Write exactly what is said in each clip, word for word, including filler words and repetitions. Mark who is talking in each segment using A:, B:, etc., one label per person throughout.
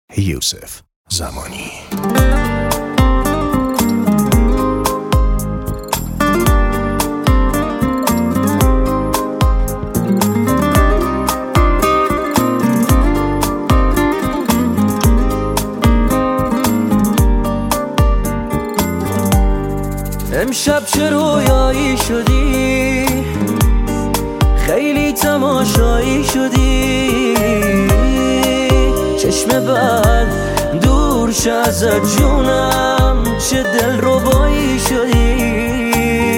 A: یوسف زمانی.
B: امشب چه رویایی شدی، خیلی تماشایی شدی، چشم بد دور شه ازت جونم، چه دل ربایی شدی.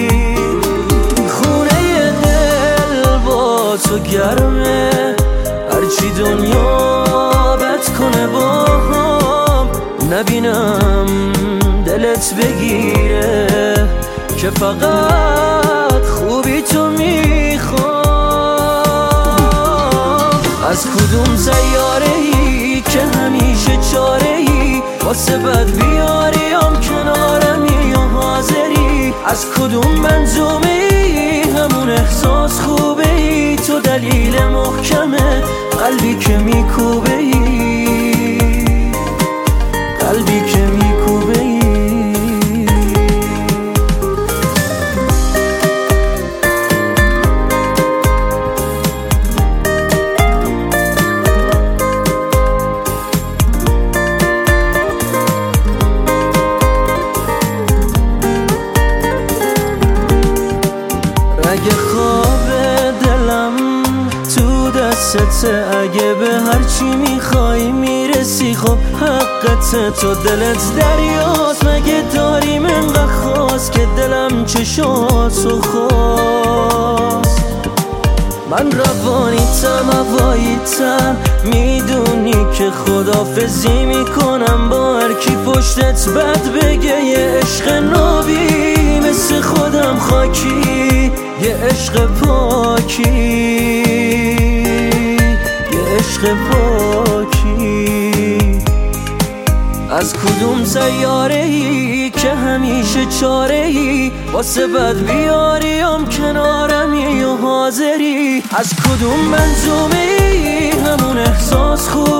B: خونه دل با تو گرمه، هرچی دنیا بد کنه با هم نبینم دلت بگیره که فقط خوبی تو میخوام. از کدوم سیاره‌ای که همیشه چاره‌ای واسه بد بیاریم کنارمی یا حاضری؟ از کدوم منظومه‌ای همون احساس خوبه‌ای؟ تو دلیل محکمه قلبی که میکوبه‌ای، قلبی که میکوبه‌ای. اگه خواب دلم تو دستته، اگه به هرچی میخوای میرسی، خب حقته، تو دلت دریاست، مگه داریم انقدر خواست که دلم چشاتو خواست. من روانیتم هواییتم، میدونی که خدافزی میکنم با هر کی پشتت بد بگه. یه عشق نابی مثل خودم خاکی، یه عشق پاکی، یه عشق پاکی. از کدوم سیاره‌ای که همیشه چاره‌ای واسه بد بیاریم کنارمی یا حاضری؟ از کدوم منظومه‌ای همون احساس خوب